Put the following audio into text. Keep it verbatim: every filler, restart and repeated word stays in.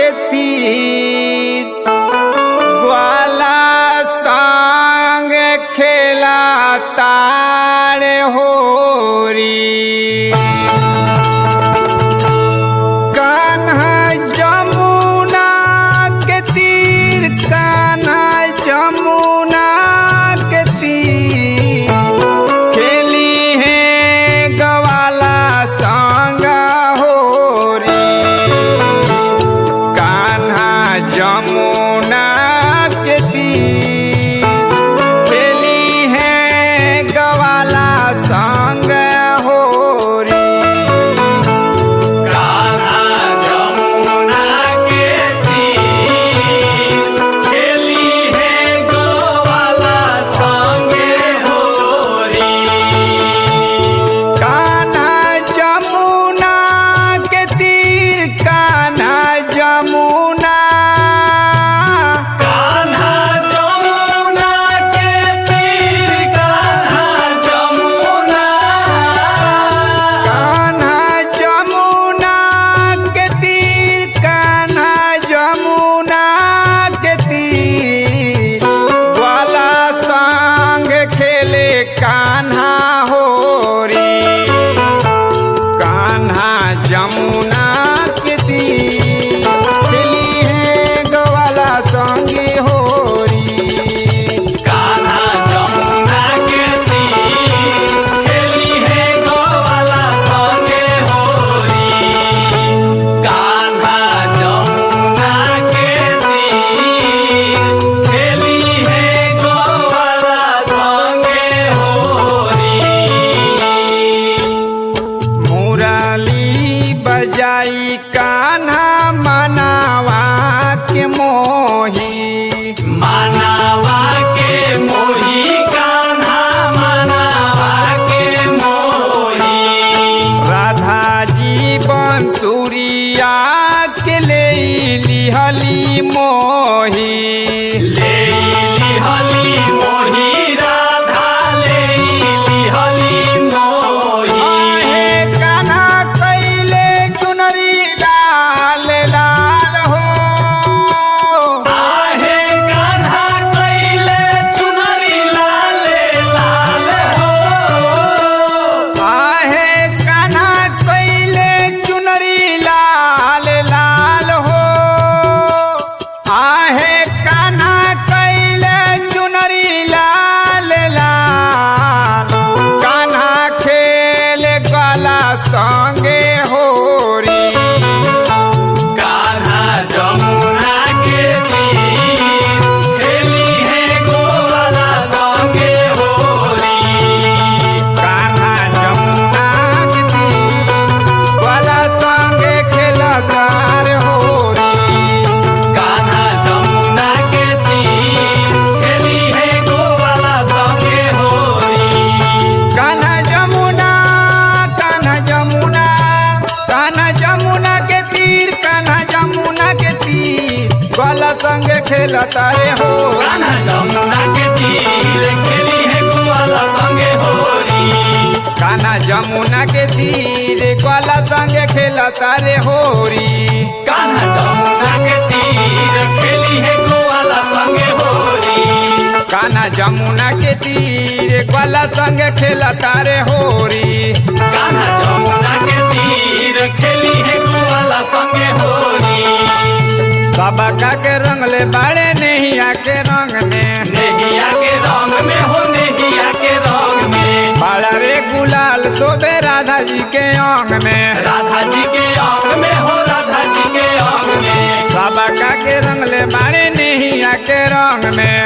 के तीर ग्वाला संग खेला तारे होरी। कान्हा जमुना के तीर कान्हा जमुना के तीर खेली है ग्वाला संग होरी। कान्हा जमुना के तीर खेली है ग्वाला संग होरी। कान्हा जमुना के तीर खेली है ग्वाला संगे होरी। कान्हा जमुना के तीर कान्हा जमुना कान्हा जमुना के तीर कान्हा जमुना कान्हा जमुना के तीर कान्हा जमुना के तीर ग्वाला संग खेले कान्हा होरी। कान्हा जमुना के तीर खेली है ग्वाला संगी होरी। कान्हा जमुना के तीर खेली है ग्वाला संगे होरी। कान्हा जमुना के तीर खेली है ग्वाला संगे होरी। मुरली बजाई कान्हा मनावा के मोही। मानवा के मोही कान्हा मानवा के मोही। राधा जी बंसुरिया के ले लिहली मोही। ले लिहली मोही राधा ले लिहली मोही। आहे कान्हा कैले चुनरी लाल लाल हो। आहे कान्हा कैले चुनरी लाल लाल हो। आहे कान्हा कैले चुनरी लाल लाल हो। आहे कान्हा कैले चुनरी लाल लाल। कान्हा खेल ग्वाला संगे होरी। कान्हा जमुना के तीर खेली है ग्वाला संगे होरी। कान्हा जमुना के तीर ग्वाला संगे खेलतार होरी। कान्हा जमुना के तीर खेली है ग्वाला संगे होरी। कान्हा जमुना कान्हा जमुना कान्हा जमुना के तीर कान्हा जमुना के तीर ग्वाला संगे खेलता रे हो। कान्हा जमुना के तीर खेली है ग्वाला संगे होरी। कान्हा जमुना के तीर ग्वाला संगे खेलता रे होरी। कान्हा जमुना के तीर खेली है ग्वाला संगे होरी। कान्हा जमुना के तीर ग्वाला संगे खेलता रे होरी। कान्हा जमुना के तीर खेली है ग्वाला संगे होरी। सबका के रंगले बाड़े नैया के रंग में। नेहिया के रंग में हो नेहिया के रंग में। बाड़ा रे गुलाल शोभे राधा जी के अंग में। राधा जी के अंग में हो राधा जी के अंग में। सबका के रंगले बाड़े नैया के रंग में।